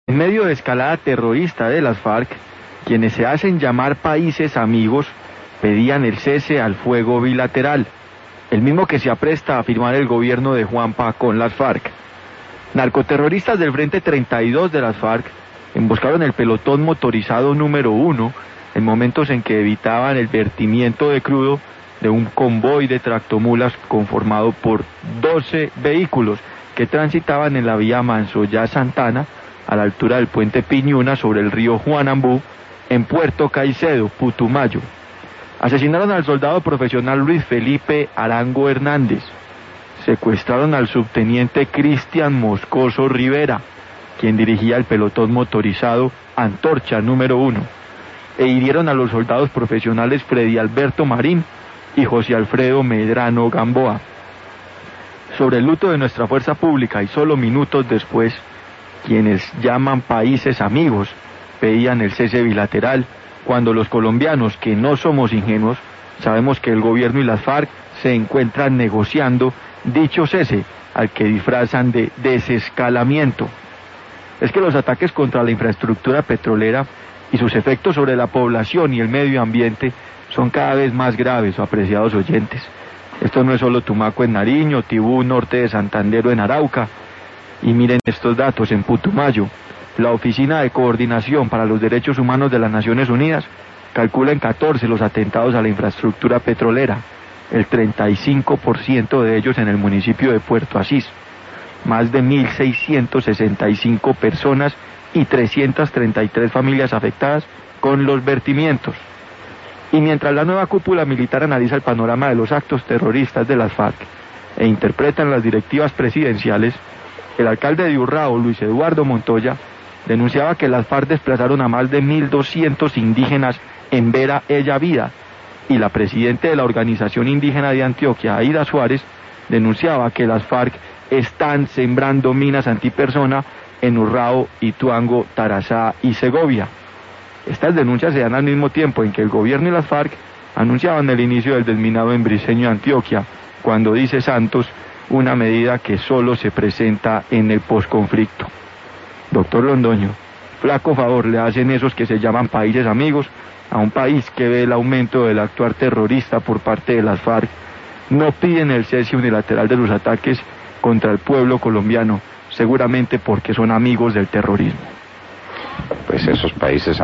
En medio de escalada terrorista de las FARC, quienes se hacen llamar países amigos pedían el cese al fuego bilateral, el mismo que se apresta a firmar el gobierno de Juanpa con las FARC. Narcoterroristas del Frente 32 de las FARC emboscaron el pelotón motorizado número 1 en momentos en que evitaban el vertimiento de crudo de un convoy de tractomulas conformado por 12 vehículos que transitaban en la vía Mansoyá-Santana a la altura del puente Piñuna sobre el río Juanambú en Puerto Caicedo, Putumayo. Asesinaron al soldado profesional Luis Felipe Arango Hernández. Secuestraron al subteniente Cristian Moscoso Rivera, quien dirigía el pelotón motorizado Antorcha número 1, e hirieron a los soldados profesionales Freddy Alberto Marín y José Alfredo Medrano Gamboa. Sobre el luto de nuestra fuerza pública y solo minutos después, quienes llaman países amigos pedían el cese bilateral, cuando los colombianos, que no somos ingenuos, sabemos que el gobierno y las FARC se encuentran negociando dicho cese, al que disfrazan de desescalamiento. Es que los ataques contra la infraestructura petrolera y sus efectos sobre la población y el medio ambiente son cada vez más graves, apreciados oyentes. Esto no es solo Tumaco en Nariño, Tibú, norte de Santander o en Arauca. Y miren estos datos: en Putumayo, la Oficina de Coordinación para los Derechos Humanos de las Naciones Unidas calcula en 14 los atentados a la infraestructura petrolera, el 35% de ellos en el municipio de Puerto Asís. Más de 1.665 personas y 333 familias afectadas con los vertimientos. Y mientras la nueva cúpula militar analiza el panorama de los actos terroristas de las FARC e interpretan las directivas presidenciales, el alcalde de Urrao, Luis Eduardo Montoya, denunciaba que las FARC desplazaron a más de 1.200 indígenas en Vera Ella Vida, y la presidenta de la Organización Indígena de Antioquia, Aida Suárez, denunciaba que las FARC están sembrando minas antipersona en Urrao, Ituango, Tarazá y Segovia. Estas denuncias se dan al mismo tiempo en que el gobierno y las FARC anunciaban el inicio del desminado en Briceño, Antioquia, cuando dice Santos, una medida que solo se presenta en el posconflicto. Doctor Londoño, flaco favor le hacen esos que se llaman países amigos a un país que ve el aumento del actuar terrorista por parte de las FARC. No piden el cese unilateral de los ataques contra el pueblo colombiano, seguramente porque son amigos del terrorismo. Pues esos países